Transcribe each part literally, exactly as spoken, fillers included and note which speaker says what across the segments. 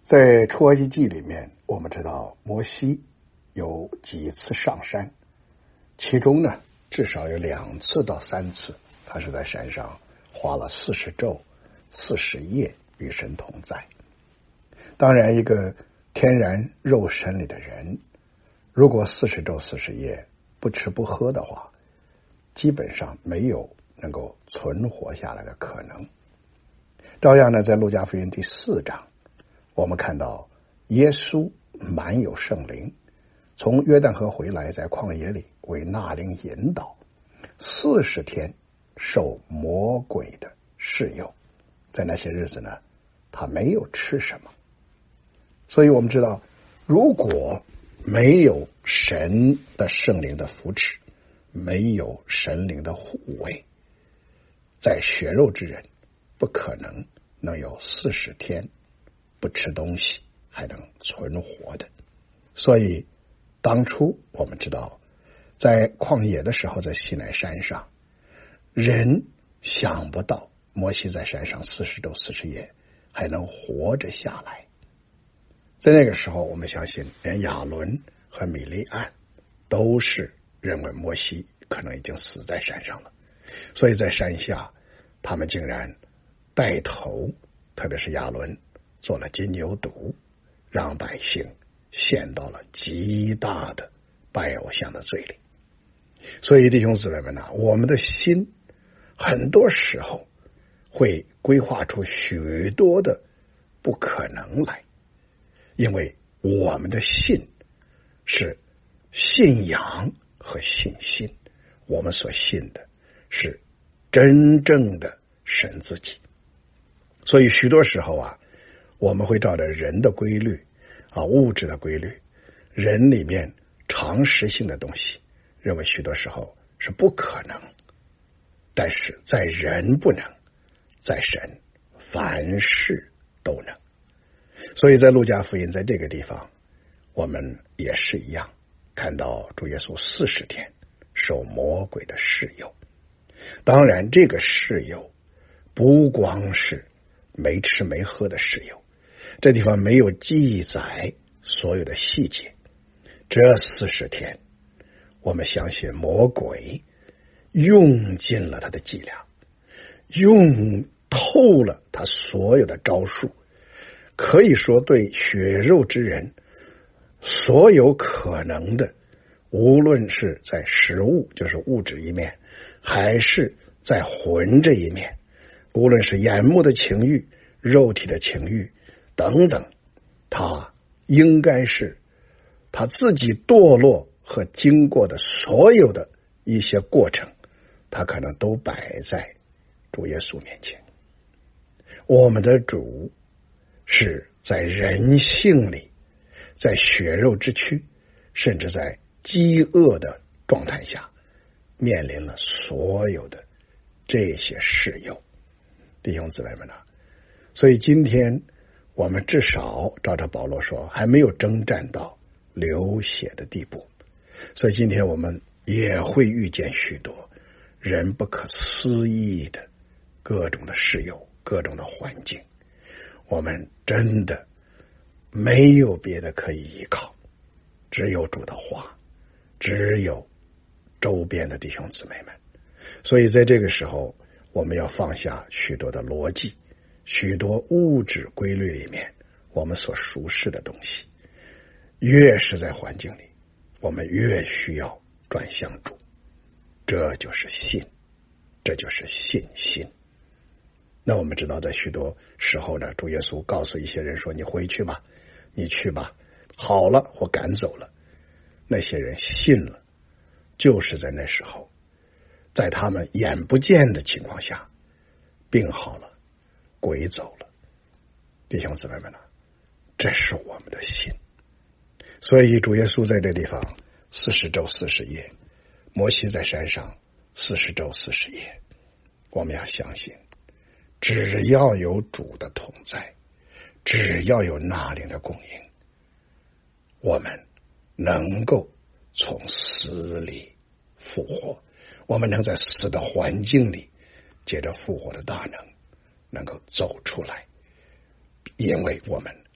Speaker 1: 在出埃及记里面，我们知道摩西有几次上山，其中呢至少有两次到三次他是在山上花了四十昼四十夜与神同在。当然一个天然肉身里的人，如果四十昼四十夜不吃不喝的话，基本上没有能够存活下来的可能。照样呢，在路加福音第四章，我们看到耶稣满有圣灵，从约旦河回来，在旷野里为纳灵引导，四十天受魔鬼的试诱。在那些日子呢，他没有吃什么。所以我们知道，如果没有神的圣灵的扶持，没有神灵的护卫，在血肉之人不可能能有四十天不吃东西还能存活的。所以当初我们知道，在旷野的时候，在西奈山上，人想不到摩西在山上四十昼四十夜还能活着下来。在那个时候，我们相信连亚伦和米利暗都是认为摩西可能已经死在山上了，所以在山下他们竟然带头，特别是亚伦做了金牛犊，让百姓陷到了极大的拜偶像的罪里。所以弟兄姊妹们啊，我们的心很多时候会规划出许多的不可能来，因为我们的信是信仰和信心，我们所信的是真正的神自己。所以许多时候啊，我们会照着人的规律啊，物质的规律，人里面常识性的东西，认为许多时候是不可能。但是在人不能，在神凡事都能。所以在路加福音在这个地方，我们也是一样，看到主耶稣四十天受魔鬼的试诱。当然这个试诱不光是没吃没喝的试诱，这地方没有记载所有的细节。这四十天我们相信魔鬼用尽了他的伎俩，用透了他所有的招数，可以说对血肉之人所有可能的，无论是在食物就是物质一面，还是在魂这一面，无论是眼目的情欲、肉体的情欲等等，他应该是他自己堕落和经过的所有的一些过程，他可能都摆在主耶稣面前。我们的主是在人性里，在血肉之躯，甚至在饥饿的状态下，面临了所有的这些试诱。弟兄姊妹们啊，所以今天我们至少照着保罗说，还没有征战到流血的地步。所以今天我们也会遇见许多人不可思议的各种的试诱，各种的环境。我们真的没有别的可以依靠，只有主的话，只有周边的弟兄姊妹们。所以在这个时候，我们要放下许多的逻辑，许多物质规律里面我们所熟识的东西。越是在环境里，我们越需要转向主。这就是信，这就是信心。那我们知道在许多时候呢，主耶稣告诉一些人说，你回去吧，你去吧，好了或赶走了。那些人信了，就是在那时候，在他们眼不见的情况下，病好了，鬼走了。弟兄姊妹们呢，这是我们的信。所以主耶稣在这地方四十昼四十夜，摩西在山上四十昼四十夜，我们要相信，只要有主的同在，只要有那灵的供应，我们能够从死里复活，我们能在死的环境里借着复活的大能能够走出来，因为我们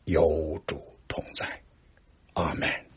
Speaker 1: 有主同在。阿们。